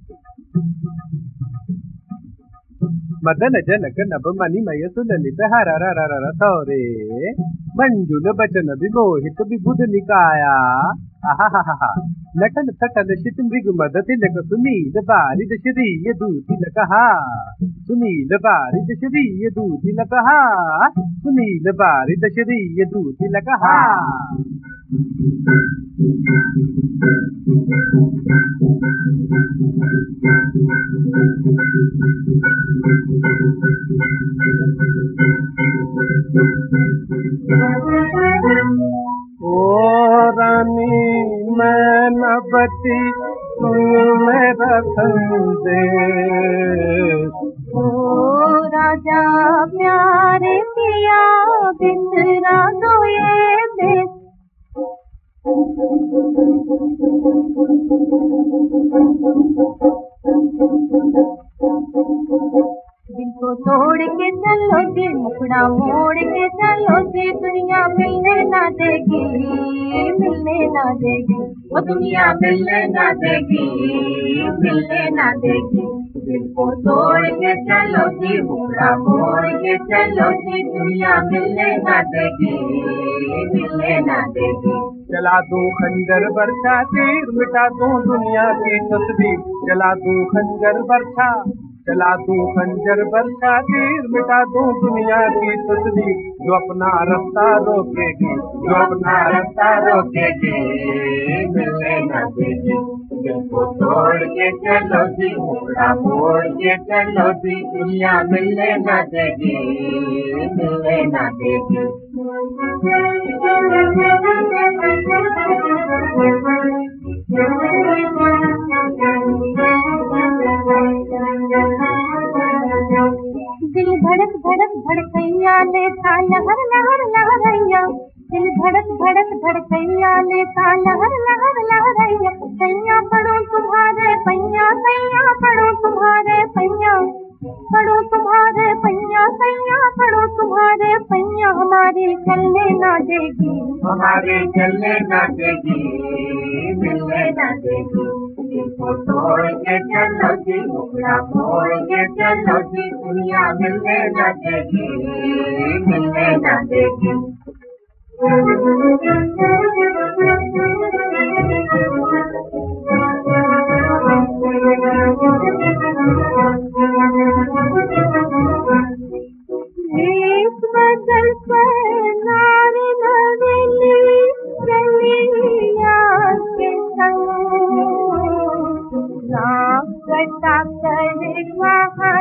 मदन जनक नभ मणिमय सुललित हर थोरे मंजुल बचन विमोहित विबुध निकाया आहा नटन थटन शित मृग मद तिलक सुनील बारिद श्रीय दूतिलक सुनील बारिद श्रीय दूतिलक सुनील बारिद श्रीय दूतिलक ओ रानी मैनावती सुन मेरा संदेश। ओ राजा प्यारे पिया बिसरा दो ये देश। दिल को तोड़ के चलो जी, मुखड़ा मोड़ के चलो जी, दुनिया मिलने ना देगी, मिलने ना देगी, वो दुनिया मिलने ना देगी, मिलने ना देगी। दिल को तोड़ के चलो जी, मुखड़ा मोड़ के चलो जी, दुनिया मिलने ना देगी, मिलने ना देगी। चला दूं खंजर बरछा तीर मिटा दूं दुनिया की तस्वीर। चला दूं खंजर बरछा, चला दूं खंजर बरछा तीर मिटा दूं दुनिया की तस्वीर। जो अपना रास्ता रोकेगी, जो अपना रास्ता रोकेगी, मिलने ना देगी। दिल को तोड़ के चलो जी, मुखड़ा मोड़ के चलो जी, दुनिया मिलने ना देगी, मिलने ना देगी। दिल धड़क धड़क धड़कैया लेता लहर लहर लहरैया। दिल धड़क धड़क धड़कैया लेता लहर लहर लहरैया। सैया पढ़ो तुम्हारे पैया, सैया पढ़ो तुम्हारे पैया, पढ़ो तुम्हारे पैया, सैया पढ़ो तुम्हारे पैया। हमारी चलने ना देगी, हमारे चलने ना देगी, मिलने ना देगी। दिल को तोड़ के चलो जी, मुखड़ा मोड़ के चलो जी, दुनिया मिलने ना देगी, मिलने ना देगी। इस बदल पर नारी नवेली चलिया के संग, नाम कटा कर कहा